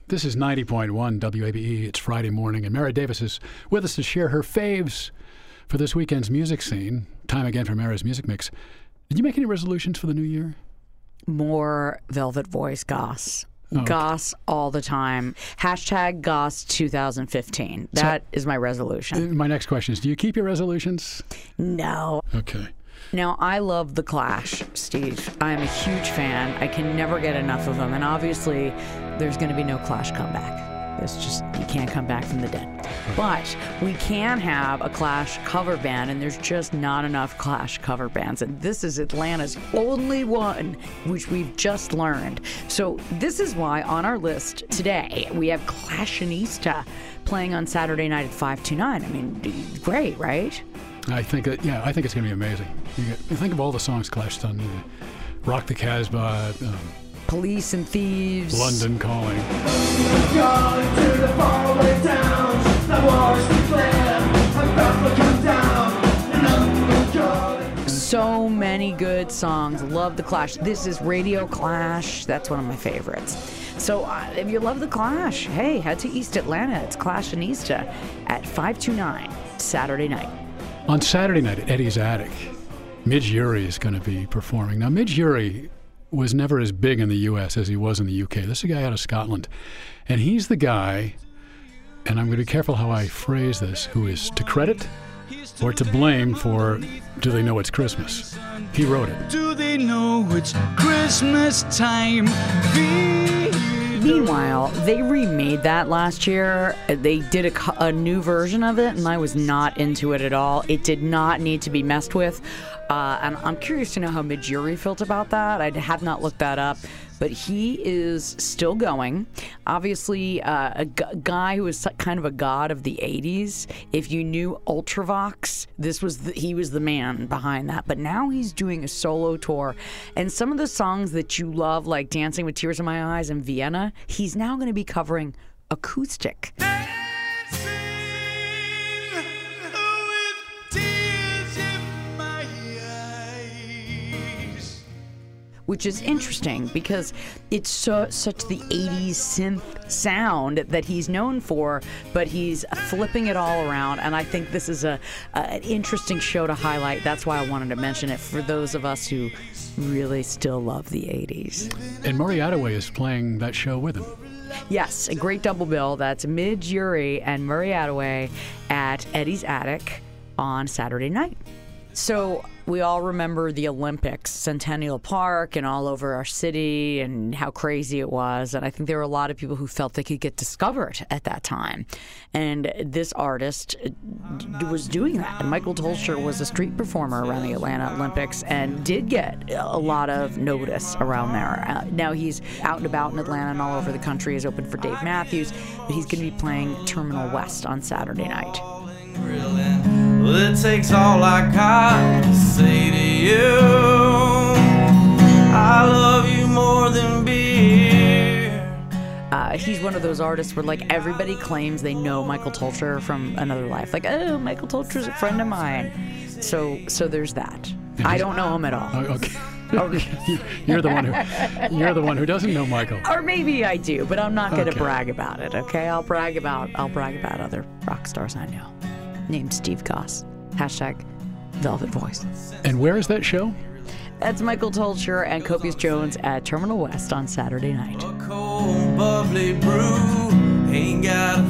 This is 90.1 WABE. It's Friday morning, and Mara Davis is with us to share her faves for this weekend's music scene. Time again for Mara's Music Mix. Did you make any resolutions for the new year? More Velvet Voice Goss. Oh, Goss all the time. Hashtag Goss 2015. That is my resolution. My next question is, do you keep your resolutions? No. Okay. Now, I love The Clash, Steve. I'm a huge fan. I can never get enough of them. And obviously, there's going to be no Clash comeback. It's just, you can't come back from the dead. But we can have a Clash cover band, and there's just not enough Clash cover bands. And this is Atlanta's only one, which we've just learned. So this is why on our list today, we have Clashinista playing on Saturday night at 529. I mean, great, right? I think it's going to be amazing. You think of all the songs Clash done. Rock the Casbah, Police and Thieves. London Calling. Going to the faraway towns, the wars declare, a battle come down, and I'm going. So many good songs. Love The Clash. This is Radio Clash. That's one of my favorites. So if you love The Clash, hey, head to East Atlanta. It's Clashinista at 529 Saturday night. On Saturday night at Eddie's Attic, Midge Uri is going to be performing. Now, Midge Uri was never as big in the U.S. as he was in the U.K. This is a guy out of Scotland. And he's the guy, and I'm going to be careful how I phrase this, who is to credit or to blame for Do They Know It's Christmas? He wrote it. Do they know it's Christmas time? Meanwhile, they remade that last year. They did a new version of it, and I was not into it at all. It did not need to be messed with. And I'm curious to know how Midge Uri felt about that. I have not looked that up. But he is still going. Obviously, a guy who was kind of a god of the 80s. If you knew Ultravox, he was the man behind that. But now he's doing a solo tour. And some of the songs that you love, like Dancing with Tears in My Eyes and Vienna, he's now going to be covering acoustic. Which is interesting because it's such the 80s synth sound that he's known for, but he's flipping it all around. And I think this is an interesting show to highlight. That's why I wanted to mention it for those of us who really still love the 80s. And Murray Attaway is playing that show with him. Yes, a great double bill. That's Midge Uri and Murray Attaway at Eddie's Attic on Saturday night. So we all remember the Olympics, Centennial Park, and all over our city, and how crazy it was. And I think there were a lot of people who felt they could get discovered at that time. And this artist was doing that. And Michael Tolcher was a street performer around the Atlanta Olympics and did get a lot of notice around there. Now he's out and about in Atlanta and all over the country. He's open for Dave Matthews, but he's going to be playing Terminal West on Saturday night. Well, it takes all I got to say to you. I love you more than beer. He's one of those artists where, like, everybody claims they know Michael Tolcher from another life. Like, oh, Michael Tolcher's a friend of mine. So there's that. I don't know him at all. Oh, okay. You're the one who doesn't know Michael. Or maybe I do, but I'm not going to brag about it. Okay, I'll brag about other rock stars I know. Named Steve Goss. Hashtag Velvet Voice. And where is that show? That's Michael Tolcher and Copious Jones at Terminal West on Saturday night. A cold, bubbly brew, ain't got a